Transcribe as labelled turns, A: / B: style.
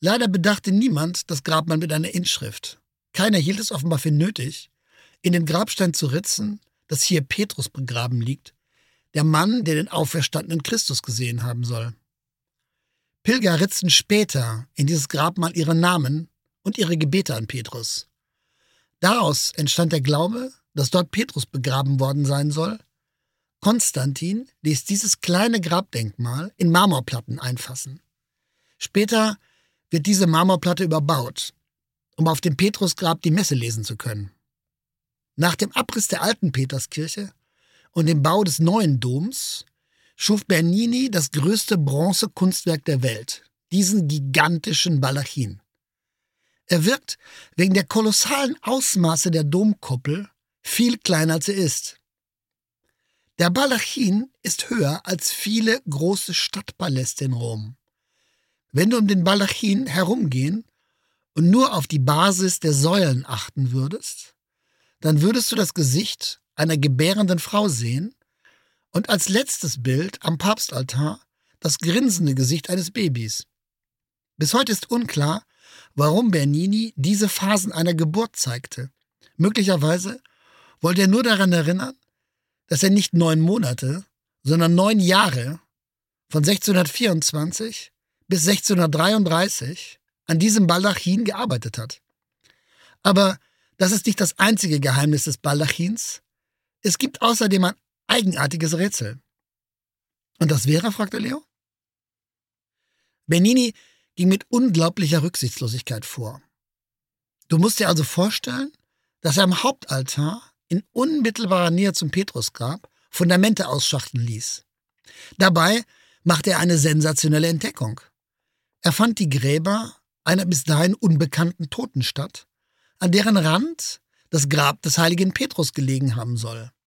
A: Leider bedachte niemand das Grabmal mit einer Inschrift. Keiner hielt es offenbar für nötig, in den Grabstein zu ritzen, dass hier Petrus begraben liegt, der Mann, der den auferstandenen Christus gesehen haben soll. Pilger ritzten später in dieses Grabmal ihre Namen und ihre Gebete an Petrus. Daraus entstand der Glaube, dass dort Petrus begraben worden sein soll. Konstantin ließ dieses kleine Grabdenkmal in Marmorplatten einfassen. Später wird diese Marmorplatte überbaut, um auf dem Petrusgrab die Messe lesen zu können. Nach dem Abriss der alten Peterskirche und dem Bau des neuen Doms schuf Bernini das größte Bronzekunstwerk der Welt, diesen gigantischen Baldachin. Er wirkt wegen der kolossalen Ausmaße der Domkuppel viel kleiner als er ist. Der Baldachin ist höher als viele große Stadtpaläste in Rom. Wenn du um den Baldachin herumgehen und nur auf die Basis der Säulen achten würdest, dann würdest du das Gesicht einer gebärenden Frau sehen und als letztes Bild am Papstaltar das grinsende Gesicht eines Babys. Bis heute ist unklar, warum Bernini diese Phasen einer Geburt zeigte. Möglicherweise wollte er nur daran erinnern, dass er nicht 9 Monate, sondern 9 Jahre von 1624 bis 1633 an diesem Baldachin gearbeitet hat. Aber das ist nicht das einzige Geheimnis des Baldachins. Es gibt außerdem ein eigenartiges Rätsel. Und das wäre, fragte Leo? Bernini ging mit unglaublicher Rücksichtslosigkeit vor. Du musst dir also vorstellen, dass er am Hauptaltar in unmittelbarer Nähe zum Petrusgrab Fundamente ausschachteln ließ. Dabei machte er eine sensationelle Entdeckung. Er fand die Gräber einer bis dahin unbekannten Totenstadt, an deren Rand das Grab des heiligen Petrus gelegen haben soll.